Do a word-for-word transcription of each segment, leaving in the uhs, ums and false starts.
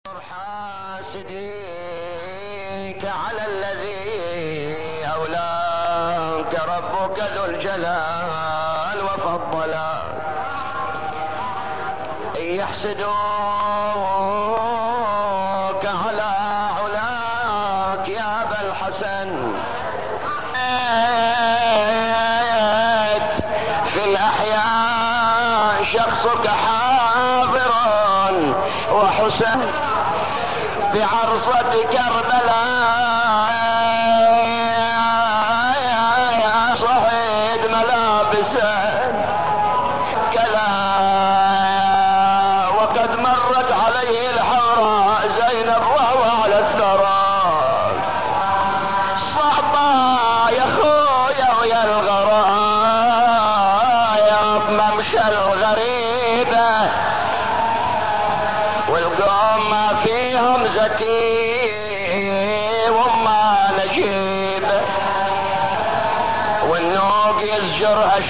حاسديك على الذي أولاك ربك ذو الجلال وفضلا يحسدوك على علاك يا أبا الحسن في الأحياء شخصك حاضر وحسن بعرصة كربلاء صعيد ملابسا كلا وقد مرت عليه الحوراء زينب وهو على الثرى صعبة يا خويا ويا الغرايا بممشى الغريبة والقوم ما فيهم زكي وما نجيب والنوق يزجرها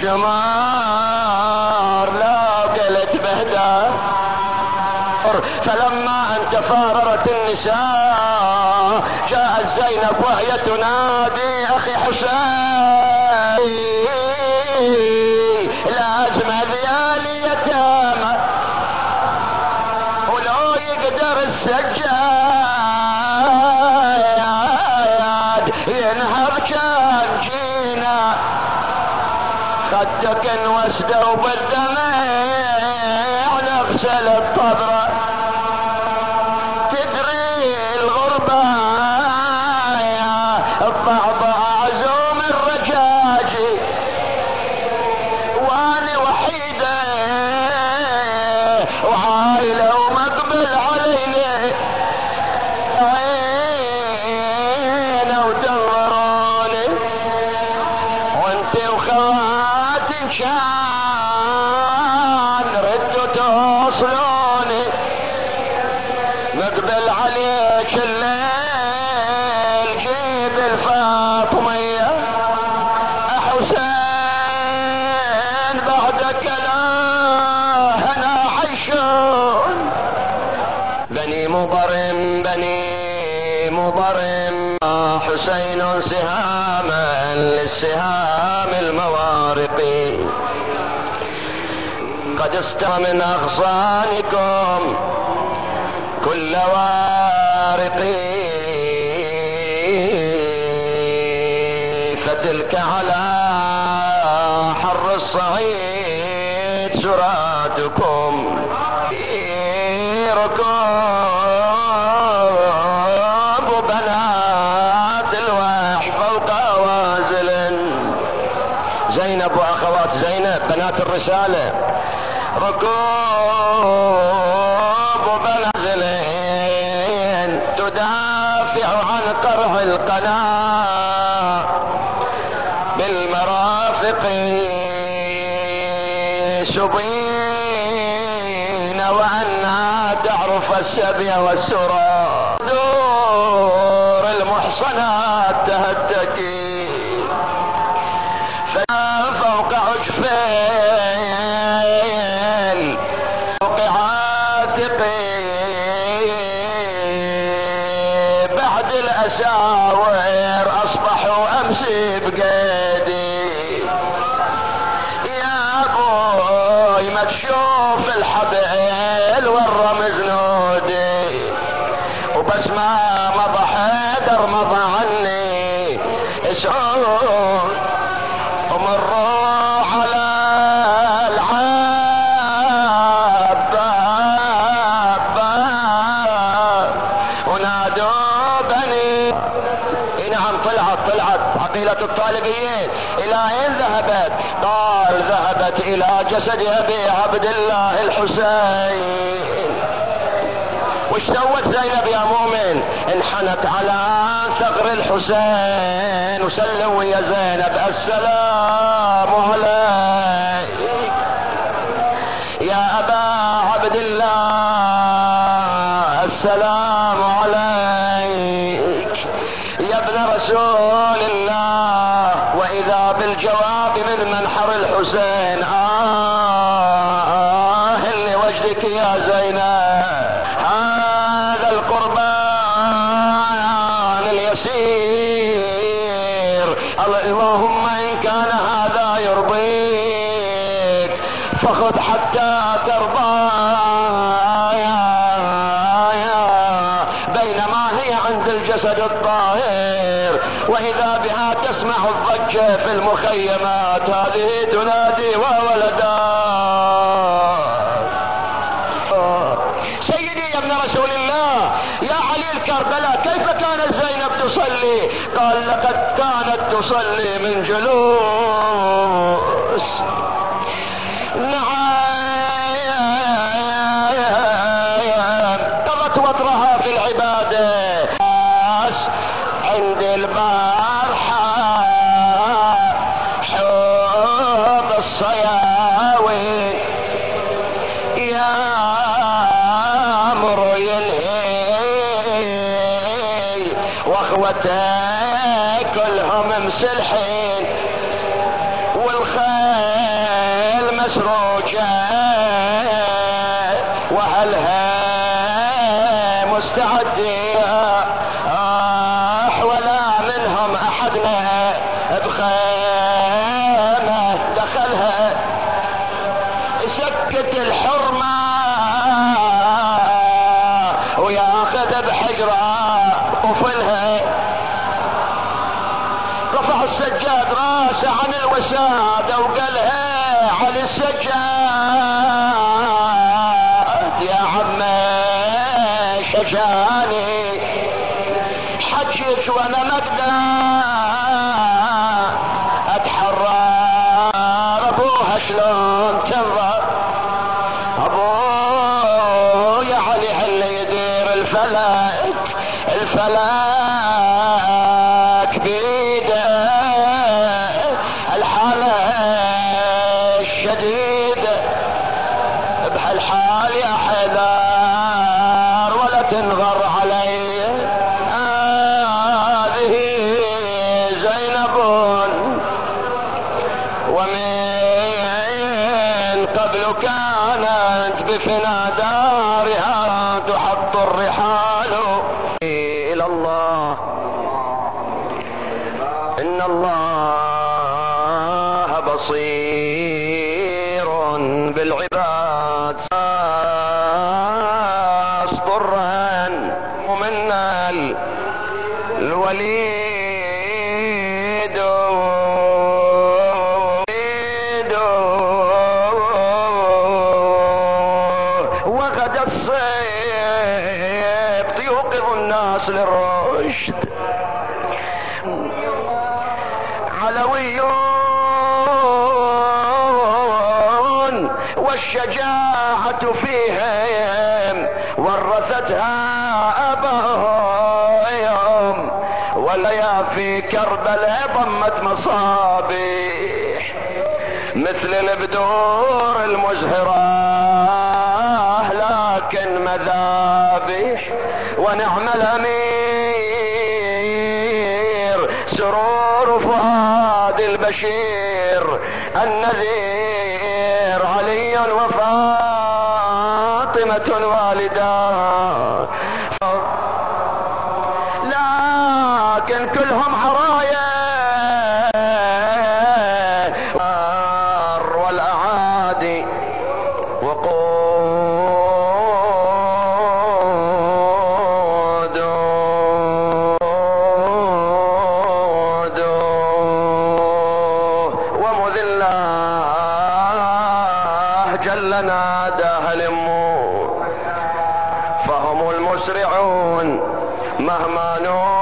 شمار لا قلت بهدى فلما ان تفاررت النساء جاءت زينب وهي تنادي اخي حسين لازم ذيال يتامى ولو يقدر السجاد ينهض كان جينا خدك انوسده وبالدمع نغسل الطبرة تدري الغربة الضعضع عزوم الرجاجي وانا وحيدة وعائلة ومقبل علينا عينا وتنظروني وانت وخواتي كان ردوا توصلوني مقبل عليك الليل جيب الفاطمية حسين بعدك لا هنا حيشون بني مضرم بني مضرم حسين سهاما للسهام الموارقي قد استوى من اغصانكم كل وارقي فتلك على حر الصعيد سراتكم ركوب بنات الوحش فوق وازل زينب واخوات زينب بنات الرسالة ركوب بنازلين تدافع عن قرع القناة بالمرافق سبين وأنها تعرف السبي والسرى دور المحصنات تهتكي فوق عجفين فوق عاتقي بعد الأساور أصبحوا أمسي بقيدي يا أبوي ما تشوف الحبل والرمز نودي وبس ما مضى حيدر مضى عني اسعود ومروا على العباب ونادوا بني نعم طلعت طلعت عقيلة الطالبيين الى اين ذهبت؟ قال ذهبت الى جسد ابي عبد الله الحسين. وش سوت زينب يا مؤمن؟ انحنت على ثغر الحسين وسلموا يا زينب السلام عليك يا ابا عبد الله السلام عليك يا ابن رسول الله. واذا بالجواب من منحر الحسين آه اللي وجدك يا زينب هذا فخذ حتى ترضى، بينما هي عند الجسد الطاهر وإذا بها تسمع الضجة في المخيمات، هذه تنادي وولدا. سيدي يا ابن رسول الله، يا علي الكربلاء، كيف كانت زينب تصلي؟ قال لقد كانت تصلي من جلوس. نعم، قضت وطرها في العبادة عند البارحة، حوض الصياوي يا مر ينهي، واخوته كلهم مسلحين، والخيل مسروجة وأهلها مستعدين، آه ولا منهم أحدنا بخيمة دخلها، سكت الحرمة وياخذ بحجرة وفلها، رفع السجاد راسه عن الوسادة وقالها على السجاد يا عم شجاني، حجيك وانا مقدر اتحرر ابوها شلون تنظر، ابويا علي اللي يدير الفلك، الفلك بيده، الحالة الشديدة بهالحال يا حذر ولا تنغر علي، هذه زينب ومن قبل كانت بفنا دارها تحط الرحال إلى الله، إن الله بصير بالعباد، أصطرا ومن الوليد وغد الصيب يوقظ الناس للرشد، علويون والشجاعة فيهم ورثتها أباهم، والليا في كربلاء ضمت مصابيح مثل البدور المزهرة، لكن مذابح ونعم الأمير سرور فؤاد البشير النذير علي وفاطمة والدا، لكن كلهم عرايا والأعادي وقود ومذلاه جل ناداه الامور، فهم المسرعون مهما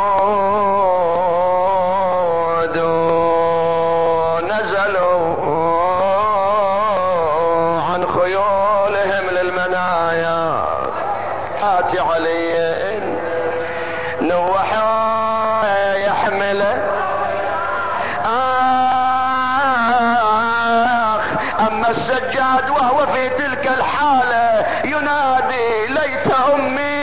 نودوا، نزلوا عن خيولهم للمنايا، آت علي نوحوا يحمله، آخ أما السجاد وهو في تلك الحالة ينادي ليت أمي